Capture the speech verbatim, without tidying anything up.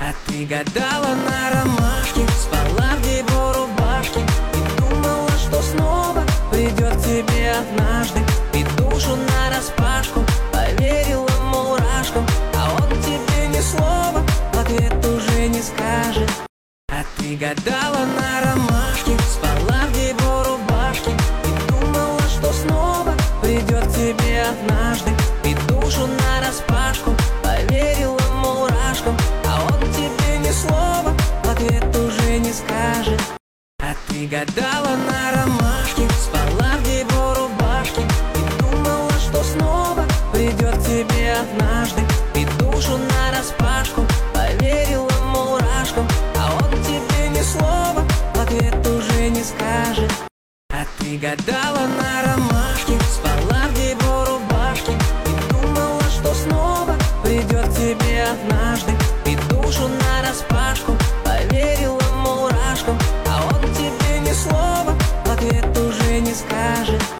А ты гадала на ромашке, спала в его рубашке и думала, что снова придет к тебе однажды. И душу нараспашку поверила мурашкам, а он тебе ни слова в ответ уже не скажет. А ты гадала на ромашке, спала в его рубашке и думала, что снова придет к тебе однажды. И душу нараспашку поверила мурашкам, а он тебе ни слова в ответ уже не скажет. А ты гадала на ромашке, спала в его рубашке и думала, что снова придет к тебе однажды. И душу нараспашку поверила мурашкам, а он тебе ни слова в ответ уже не скажет. А ты гадала